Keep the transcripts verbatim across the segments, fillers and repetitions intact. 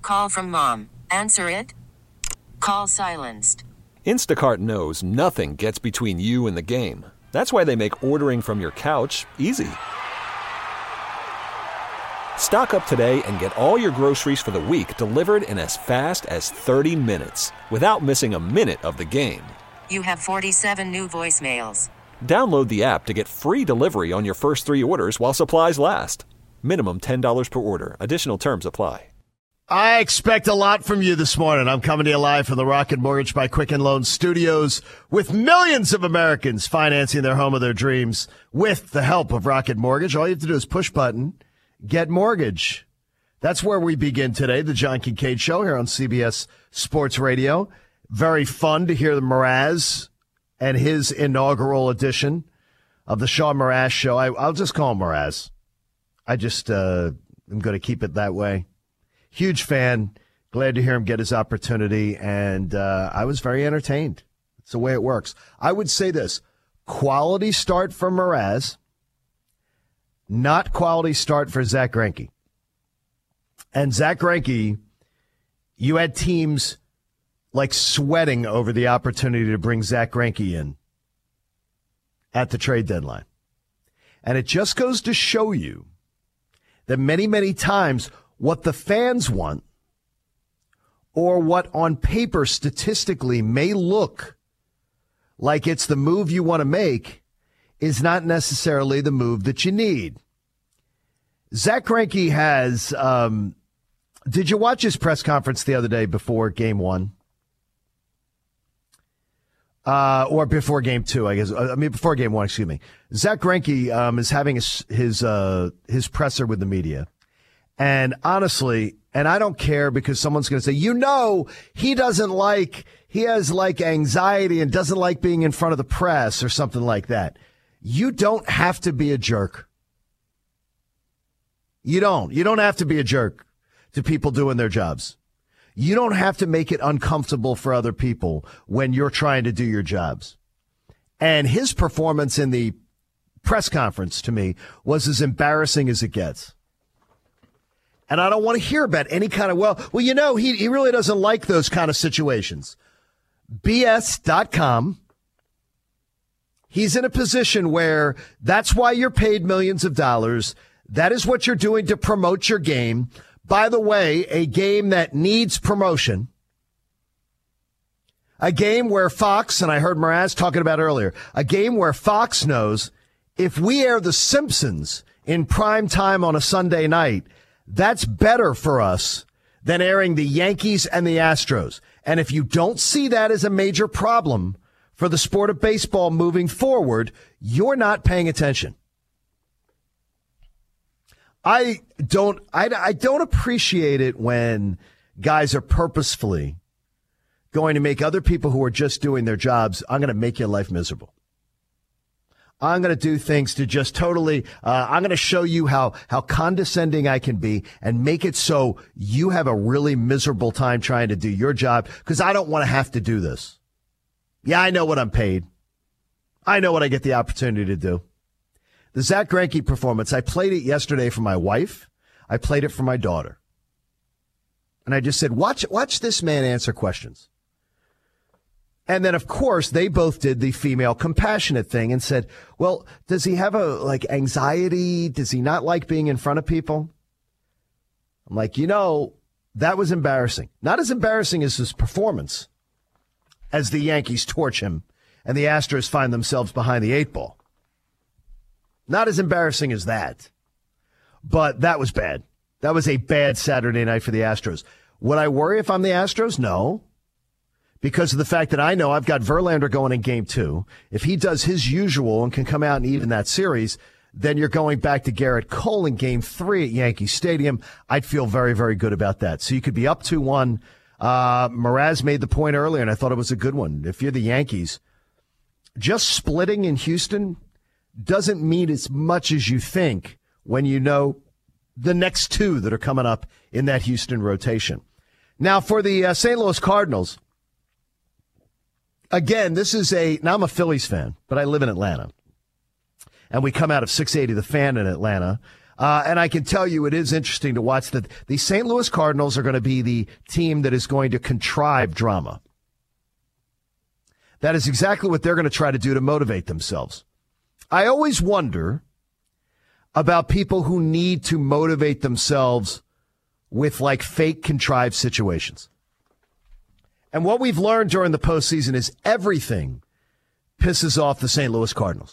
Call from mom. Answer it. Call silenced. Instacart knows nothing gets between you and the game. That's why they make ordering from your couch easy. Stock up today and get all your groceries for the week delivered in as fast as thirty minutes without missing a minute of the game. You have forty-seven new voicemails. Download the app to get free delivery on your first three orders while supplies last. Minimum ten dollars per order. Additional terms apply. I expect a lot from you this morning. I'm coming to you live from the Rocket Mortgage by Quicken Loans studios with millions of Americans financing their home of their dreams with the help of Rocket Mortgage. All you have to do is push button, get mortgage. That's where we begin today, the John Kincaid Show here on C B S Sports Radio. Very fun to hear the Mraz and his inaugural edition of the Shawn Mraz Show. I, I'll just call him Mraz. I just uh, am going to keep it that way. Huge fan. Glad to hear him get his opportunity, and uh, I was very entertained. It's the way it works. I would say this. Quality start for Mraz, not quality start for Zach Greinke. And Zach Greinke, you had teams like sweating over the opportunity to bring Zach Greinke in at the trade deadline. And it just goes to show you that many, many times what the fans want or what on paper statistically may look like it's the move you want to make is not necessarily the move that you need. Zach Greinke has, um, did you watch his press conference the other day before game one? Uh, or before game two, I guess. I mean, before game one, excuse me. Zach Greinke um, is having his his, uh, his presser with the media. And honestly, and I don't care because someone's going to say, you know, he doesn't like, he has like anxiety and doesn't like being in front of the press or something like that. You don't have to be a jerk. You don't. You don't have to be a jerk to people doing their jobs. You don't have to make it uncomfortable for other people when you're trying to do your jobs. And his performance in the press conference to me was as embarrassing as it gets. And I don't want to hear about any kind of, well, well, you know, he, he really doesn't like those kind of situations. B S dot com. He's in a position where that's why you're paid millions of dollars. That is what you're doing to promote your game. By the way, a game that needs promotion. A game where Fox, and I heard Mraz talking about earlier, a game where Fox knows if we air The Simpsons in prime time on a Sunday night, that's better for us than airing the Yankees and the Astros. And if you don't see that as a major problem for the sport of baseball moving forward, you're not paying attention. I don't, I, I don't appreciate it when guys are purposefully going to make other people who are just doing their jobs, I'm going to make your life miserable. I'm going to do things to just totally, uh, I'm going to show you how, how condescending I can be and make it so you have a really miserable time trying to do your job because I don't want to have to do this. Yeah, I know what I'm paid. I know what I get the opportunity to do. The Zach Greinke performance, I played it yesterday for my wife. I played it for my daughter. And I just said, watch, watch this man answer questions. And then, of course, they both did the female compassionate thing and said, well, does he have a, like, anxiety? Does he not like being in front of people? I'm like, you know, that was embarrassing. Not as embarrassing as his performance as the Yankees torch him and the Astros find themselves behind the eight ball. Not as embarrassing as that. But that was bad. That was a bad Saturday night for the Astros. Would I worry if I'm the Astros? No. Because of the fact that I know I've got Verlander going in game two. If he does his usual and can come out and even that series, then you're going back to Garrett Cole in game three at Yankee Stadium. I'd feel very, very good about that. So you could be up two one. Uh, Mraz made the point earlier, and I thought it was a good one. If you're the Yankees, just splitting in Houston doesn't mean as much as you think when you know the next two that are coming up in that Houston rotation. Now, for the uh, Saint Louis Cardinals, again, this is a, now I'm a Phillies fan, but I live in Atlanta. And we come out of six eighty The Fan in Atlanta. Uh, and I can tell you it is interesting to watch that the Saint Louis Cardinals are going to be the team that is going to contrive drama. That is exactly what they're going to try to do to motivate themselves. I always wonder about people who need to motivate themselves with like fake contrived situations. And what we've learned during the postseason is everything pisses off the Saint Louis Cardinals.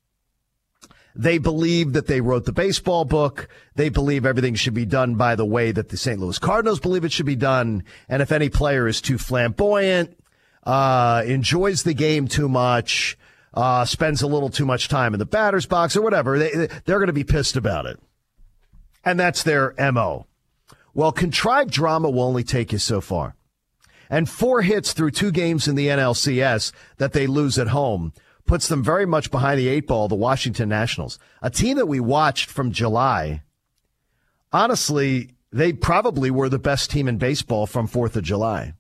They believe that they wrote the baseball book. They believe everything should be done by the way that the Saint Louis Cardinals believe it should be done. And if any player is too flamboyant, uh, enjoys the game too much, uh, spends a little too much time in the batter's box or whatever, they, they're going to be pissed about it. And that's their M O. Well, contrived drama will only take you so far. And four hits through two games in the N L C S that they lose at home puts them very much behind the eight ball, the Washington Nationals, a team that we watched from July. Honestly, they probably were the best team in baseball from fourth of July.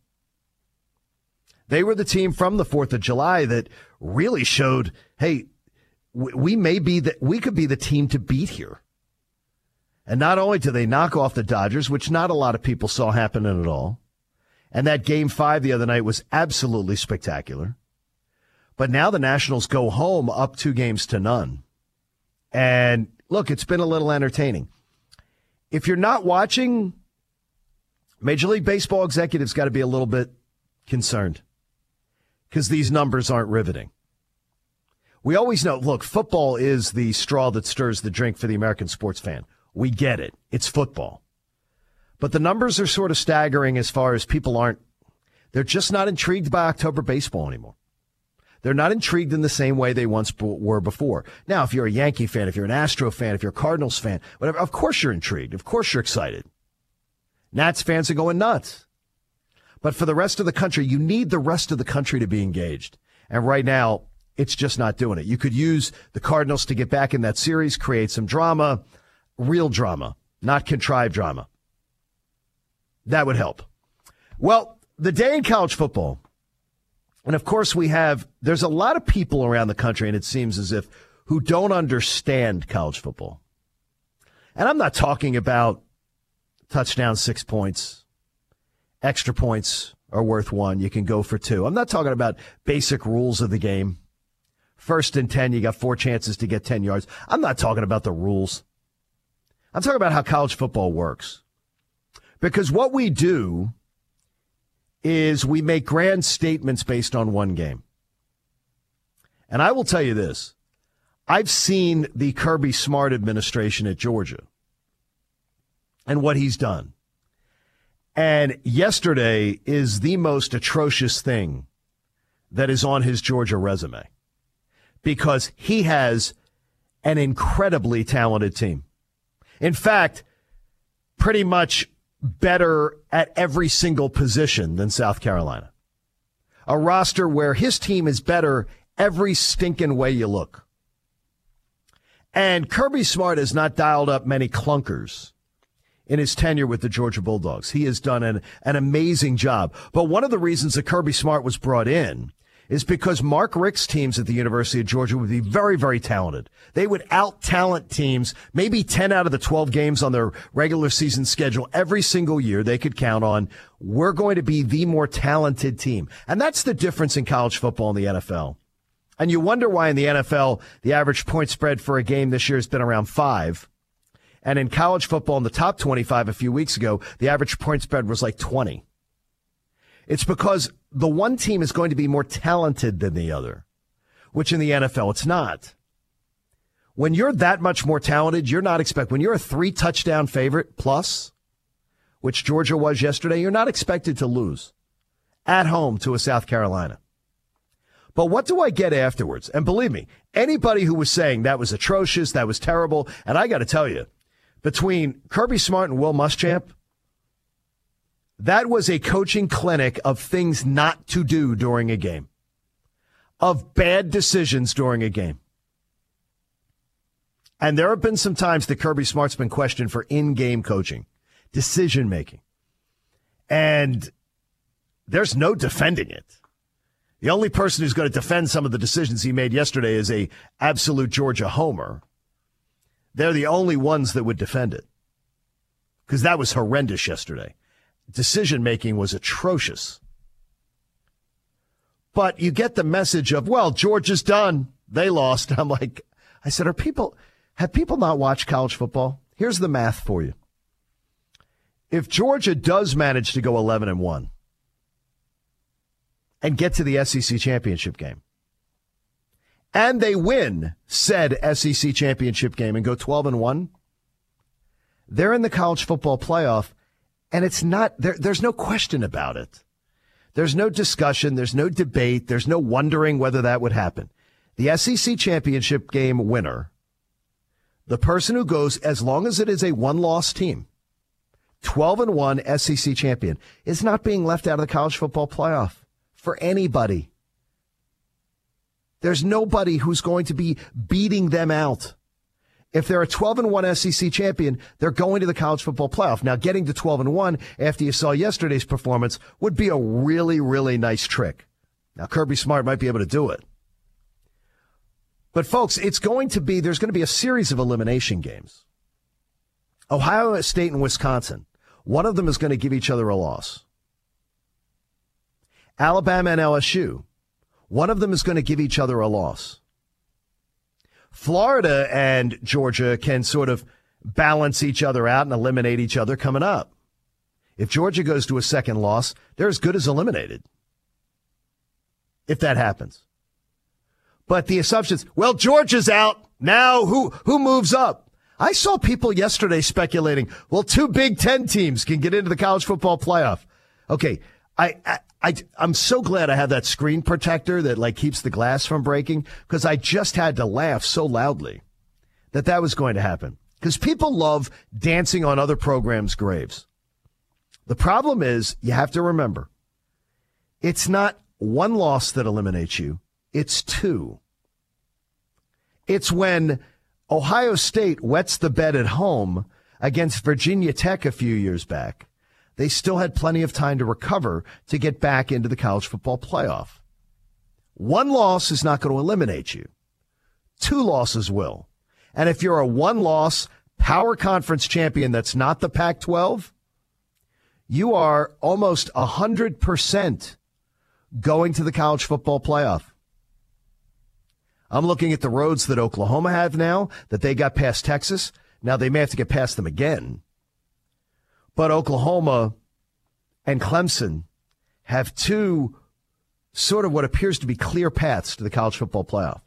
They were the team from the fourth of July that really showed, hey, we may be the, we could be the team to beat here. And not only do they knock off the Dodgers, which not a lot of people saw happening at all, and that game five the other night was absolutely spectacular. But now the Nationals go home up two games to none. And look, it's been a little entertaining. If you're not watching, Major League Baseball executives got to be a little bit concerned because these numbers aren't riveting. We always know, look, football is the straw that stirs the drink for the American sports fan. We get it. It's football. But the numbers are sort of staggering as far as people aren't, they're just not intrigued by October baseball anymore. They're not intrigued in the same way they once were before. Now, if you're a Yankee fan, if you're an Astro fan, if you're a Cardinals fan, whatever, of course you're intrigued. Of course you're excited. Nats fans are going nuts. But for the rest of the country, you need the rest of the country to be engaged. And right now, it's just not doing it. You could use the Cardinals to get back in that series, create some drama, real drama, not contrived drama. That would help. Well, the day in college football. And, of course, we have – there's a lot of people around the country, and it seems as if, who don't understand college football. And I'm not talking about touchdown, six points, extra points are worth one. You can go for two. I'm not talking about basic rules of the game. First and ten, you got four chances to get ten yards. I'm not talking about the rules. I'm talking about how college football works. Because what we do – is we make grand statements based on one game. And I will tell you this. I've seen the Kirby Smart administration at Georgia and what he's done. And yesterday is the most atrocious thing that is on his Georgia resume because he has an incredibly talented team. In fact, pretty much better at every single position than South Carolina. A roster where his team is better every stinking way you look. And Kirby Smart has not dialed up many clunkers in his tenure with the Georgia Bulldogs. He has done an, an amazing job. But one of the reasons that Kirby Smart was brought in is because Mark Richt's teams at the University of Georgia would be very, very talented. They would out-talent teams, maybe ten out of the twelve games on their regular season schedule every single year they could count on. We're going to be the more talented team. And that's the difference in college football and the N F L. And you wonder why in the N F L, the average point spread for a game this year has been around five. And in college football in the top twenty-five a few weeks ago, the average point spread was like twenty. It's because the one team is going to be more talented than the other, which in the N F L it's not. When you're that much more talented, you're not expect when you're a three-touchdown favorite plus, which Georgia was yesterday, you're not expected to lose at home to a South Carolina. But what do I get afterwards? And believe me, anybody who was saying that was atrocious, that was terrible, and I got to tell you, between Kirby Smart and Will Muschamp, that was a coaching clinic of things not to do during a game, of bad decisions during a game. And there have been some times that Kirby Smart's been questioned for in-game coaching, decision-making. And there's no defending it. The only person who's going to defend some of the decisions he made yesterday is a absolute Georgia homer. They're the only ones that would defend it. Because that was horrendous yesterday. Decision-making was atrocious. But you get the message of, well, Georgia's done. They lost. I'm like, I said, are people, have people not watched college football? Here's the math for you. If Georgia does manage to go eleven and one and get to the S E C championship game, and they win said S E C championship game and go twelve and one, they're in the college football playoff, and it's not, there, there's no question about it. There's no discussion. There's no debate. There's no wondering whether that would happen. The S E C championship game winner, the person who goes, as long as it is a one-loss team, twelve and one S E C champion, is not being left out of the college football playoff for anybody. There's nobody who's going to be beating them out. If they're a twelve and one S E C champion, they're going to the college football playoff. Now, getting to twelve and one after you saw yesterday's performance would be a really, really nice trick. Now, Kirby Smart might be able to do it. But, folks, it's going to be, there's going to be a series of elimination games. Ohio State and Wisconsin, one of them is going to give each other a loss. Alabama and L S U, one of them is going to give each other a loss. Florida and Georgia can sort of balance each other out and eliminate each other coming up. If Georgia goes to a second loss, they're as good as eliminated. If that happens. But the assumption is, well, Georgia's out. Now who who moves up? I saw people yesterday speculating, well, two Big Ten teams can get into the college football playoff. Okay, I, I, I, I'm so glad I have that screen protector that, like, keeps the glass from breaking, because I just had to laugh so loudly that that was going to happen. Because people love dancing on other programs' graves. The problem is, you have to remember, it's not one loss that eliminates you. It's two. It's when Ohio State wets the bed at home against Virginia Tech a few years back. They still had plenty of time to recover to get back into the college football playoff. One loss is not going to eliminate you. Two losses will. And if you're a one-loss power conference champion that's not the Pac twelve, you are almost one hundred percent going to the college football playoff. I'm looking at the roads that Oklahoma have now, that they got past Texas. Now they may have to get past them again. But Oklahoma and Clemson have two sort of what appears to be clear paths to the college football playoff.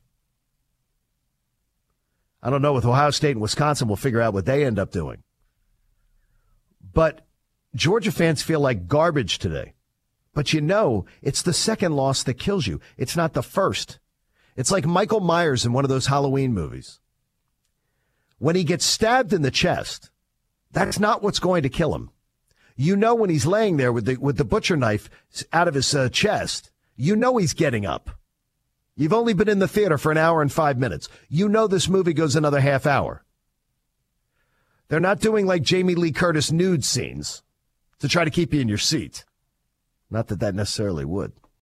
I don't know, with Ohio State and Wisconsin, we'll figure out what they end up doing. But Georgia fans feel like garbage today. But you know, it's the second loss that kills you. It's not the first. It's like Michael Myers in one of those Halloween movies. When he gets stabbed in the chest, that's not what's going to kill him. You know, when he's laying there with the with the butcher knife out of his uh, chest, you know he's getting up. You've only been in the theater for an hour and five minutes. You know this movie goes another half hour. They're not doing like Jamie Lee Curtis nude scenes to try to keep you in your seat. Not that that necessarily would.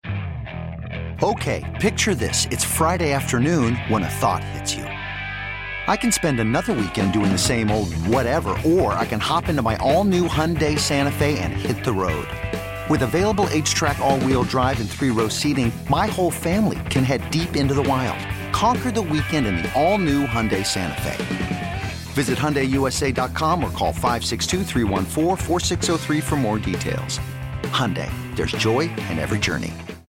Okay, picture this. It's Friday afternoon when a thought hits you. I can spend another weekend doing the same old whatever, or I can hop into my all-new Hyundai Santa Fe and hit the road. With available H-Track all-wheel drive and three-row seating, my whole family can head deep into the wild. Conquer the weekend in the all-new Hyundai Santa Fe. Visit Hyundai U S A dot com or call five six two, three one four, four six zero three for more details. Hyundai, there's joy in every journey.